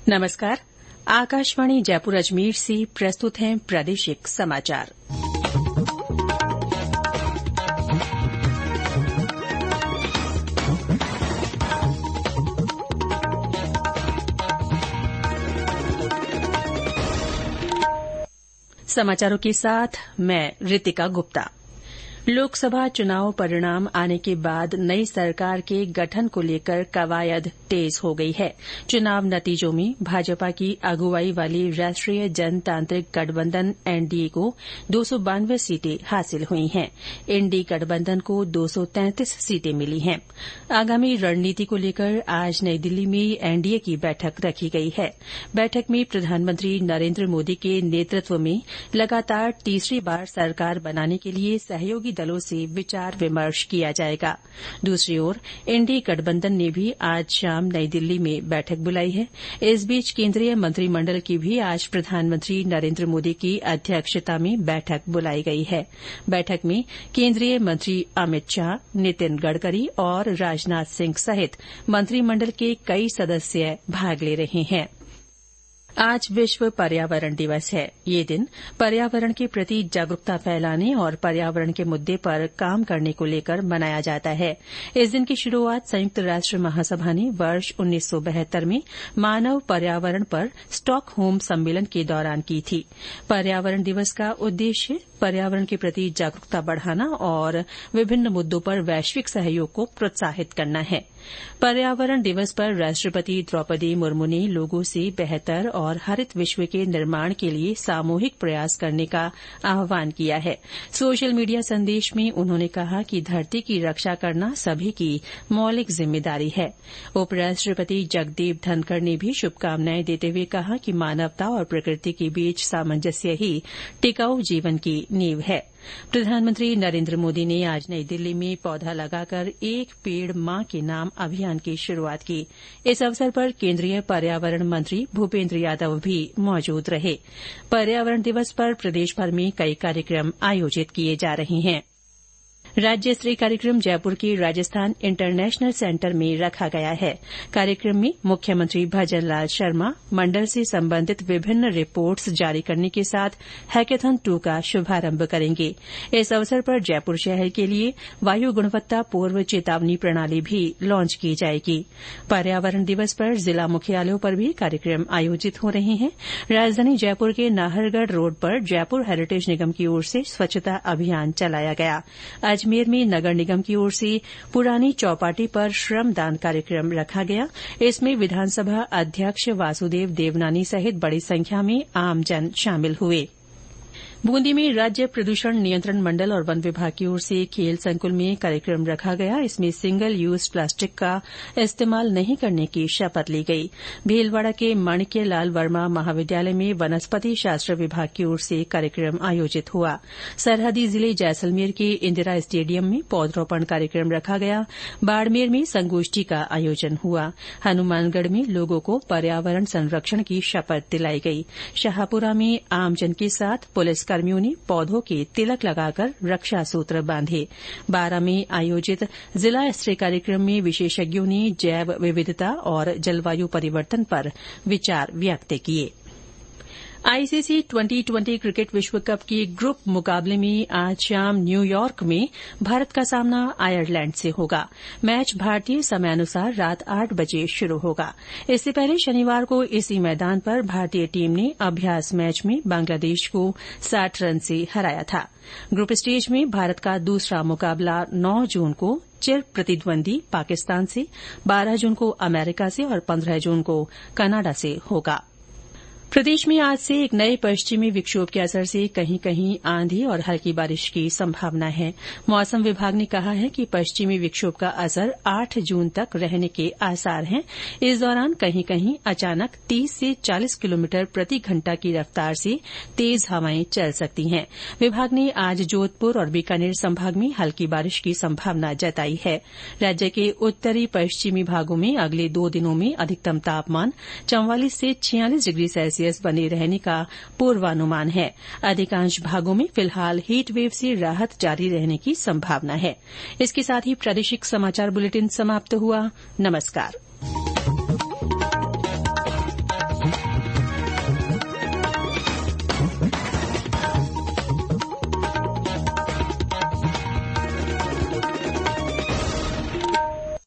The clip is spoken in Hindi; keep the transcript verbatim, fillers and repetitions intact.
नमस्कार। आकाशवाणी जयपुर अजमेर से प्रस्तुत हैं प्रादेशिक समाचार। समाचारों के साथ मैं रितिका गुप्ता। लोकसभा चुनाव परिणाम आने के बाद नई सरकार के गठन को लेकर कवायद तेज हो गई है। चुनाव नतीजों में भाजपा की अगुवाई वाली राष्ट्रीय जनतांत्रिक गठबंधन एनडीए को दो सौ बानवे सीटें हासिल हुई हैं। इंडी गठबंधन को दो सौ तैंतीस सीटें मिली हैं। आगामी रणनीति को लेकर आज नई दिल्ली में एनडीए की बैठक रखी गई है। बैठक में प्रधानमंत्री नरेन्द्र मोदी के नेतृत्व में लगातार तीसरी बार सरकार बनाने के लिए सहयोगी दलों से विचार विमर्श किया जाएगा। दूसरी ओर इंडी गठबंधन ने भी आज शाम नई दिल्ली में बैठक बुलाई है। इस बीच केंद्रीय मंत्रिमंडल की भी आज प्रधानमंत्री नरेन्द्र मोदी की अध्यक्षता में बैठक बुलाई गई है। बैठक में केंद्रीय मंत्री अमित शाह, नितिन गडकरी और राजनाथ सिंह सहित मंत्रिमंडल के कई सदस्य भाग ले रहे हैं। आज विश्व पर्यावरण दिवस है। ये दिन पर्यावरण के प्रति जागरूकता फैलाने और पर्यावरण के मुद्दे पर काम करने को लेकर मनाया जाता है। इस दिन की शुरूआत संयुक्त राष्ट्र महासभा ने वर्ष उन्नीस सौ बहत्तर में मानव पर्यावरण पर स्टॉकहोम सम्मेलन के दौरान की थी। पर्यावरण दिवस का उद्देश्य पर्यावरण के प्रति जागरूकता बढ़ाना और विभिन्न मुद्दों पर वैश्विक सहयोग को प्रोत्साहित करना है। पर्यावरण दिवस पर राष्ट्रपति द्रौपदी मुर्मू ने लोगों से बेहतर और हरित विश्व के निर्माण के लिए सामूहिक प्रयास करने का आह्वान किया है। सोशल मीडिया संदेश में उन्होंने कहा कि धरती की रक्षा करना सभी की मौलिक जिम्मेदारी है। उपराष्ट्रपति जगदीप धनखड़ ने भी शुभकामनाएं देते हुए कहा कि मानवता और प्रकृति के बीच सामंजस्य ही टिकाऊ जीवन की नींव है। प्रधानमंत्री नरेन्द्र मोदी ने आज नई दिल्ली में पौधा लगाकर एक पेड़ मां के नाम अभियान की शुरूआत की। इस अवसर पर केंद्रीय पर्यावरण मंत्री भूपेन्द्र यादव भी मौजूद रहे। पर्यावरण दिवस पर प्रदेशभर में कई कार्यक्रम आयोजित किए जा रहे हैं। राज्य स्तरीय कार्यक्रम जयपुर के राजस्थान इंटरनेशनल सेंटर में रखा गया है। कार्यक्रम में मुख्यमंत्री भजन लाल शर्मा मंडल से संबंधित विभिन्न रिपोर्ट्स जारी करने के साथ हैकेथॉन टू का शुभारंभ करेंगे। इस अवसर पर जयपुर शहर के लिए वायु गुणवत्ता पूर्व चेतावनी प्रणाली भी लॉन्च की जाएगी। पर्यावरण दिवस पर जिला मुख्यालयों पर भी कार्यक्रम आयोजित हो रहे हैं। राजधानी जयपुर के नाहरगढ़ रोड पर जयपुर हेरिटेज निगम की ओर से स्वच्छता अभियान चलाया गया। अजमेर में नगर निगम की ओर से पुरानी चौपाटी पर श्रमदान कार्यक्रम रखा गया। इसमें विधानसभा अध्यक्ष वासुदेव देवनानी सहित बड़ी संख्या में आमजन शामिल हुए। बूंदी में राज्य प्रदूषण नियंत्रण मंडल और वन विभाग की ओर से खेल संकुल में कार्यक्रम रखा गया। इसमें सिंगल यूज प्लास्टिक का इस्तेमाल नहीं करने की शपथ ली गई। भीलवाड़ा के माणिक्य लाल वर्मा महाविद्यालय में वनस्पति शास्त्र विभाग की ओर से कार्यक्रम आयोजित हुआ। सरहदी जिले जैसलमेर के इंदिरा स्टेडियम में पौधरोपण कार्यक्रम रखा गया। बाड़मेर में संगोष्ठी का आयोजन हुआ। हनुमानगढ़ में लोगों को पर्यावरण संरक्षण की शपथ दिलाई गई। शाहपुरा में आमजन के साथ पुलिस कर्मियों ने पौधों के तिलक लगाकर रक्षा सूत्र बांधे। बारां में आयोजित जिला स्तरीय कार्यक्रम में विशेषज्ञों ने जैव विविधता और जलवायु परिवर्तन पर विचार व्यक्त किए। आईसीसी ट्वेंटी ट्वेंटी क्रिकेट विश्व कप के ग्रुप मुकाबले में आज शाम न्यूयॉर्क में भारत का सामना आयरलैंड से होगा। मैच भारतीय समयानुसार रात आठ बजे शुरू होगा। इससे पहले शनिवार को इसी मैदान पर भारतीय टीम ने अभ्यास मैच में बांग्लादेश को साठ रन से हराया था। ग्रुप स्टेज में भारत का दूसरा मुकाबला नौ जून को चिर प्रतिद्वंदी पाकिस्तान से, बारह जून को अमेरिका से और पंद्रह जून को कनाडा से होगा। प्रदेश में आज से एक नए पश्चिमी विक्षोभ के असर से कहीं कहीं आंधी और हल्की बारिश की संभावना है। मौसम विभाग ने कहा है कि पश्चिमी विक्षोभ का असर आठ जून तक रहने के आसार हैं। इस दौरान कहीं कहीं अचानक तीस से चालीस किलोमीटर प्रति घंटा की रफ्तार से तेज हवाएं चल सकती हैं। विभाग ने आज जोधपुर और बीकानेर संभाग में हल्की बारिश की संभावना जताई है। राज्य के उत्तरी पश्चिमी भागों में अगले दो दिनों में अधिकतम तापमान चौवालीस से छियालीस डिग्री सेल्सियस बने रहने का पूर्वानुमान है। अधिकांश भागों में फिलहाल हीट वेव से राहत जारी रहने की संभावना है। इसके साथ ही प्रादेशिक समाचार बुलेटिन समाप्त हुआ। नमस्कार।